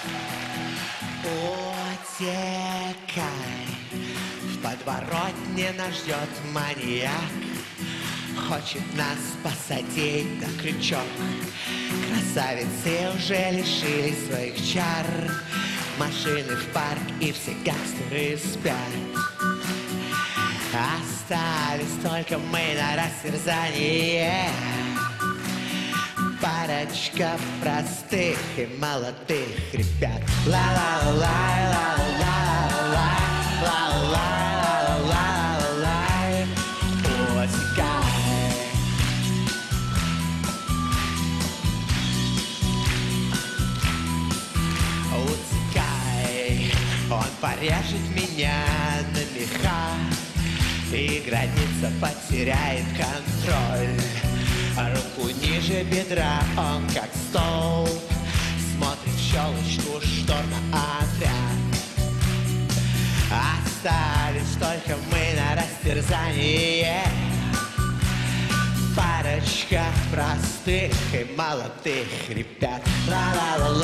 Утекай, в подворотне нас ждет маньяк. Хочет нас посадить на крючок. Красавицы уже лишились своих чар. Машины в парк и все гангстеры спят. Остались только мы на растерзание. Парочка простых и молодых ребят. Ла-ла-ла-ла-ла-ла-ла-ла-ла-ла-ла. Утекай. Утекай. Он порежет меня на меха, и граница потеряет контроль. Руку ниже бедра он как стол смотрит в щелочку штор на отряд. Остались только мы на растерзание. Парочка простых и молодых ребят. Ла-ла-ла.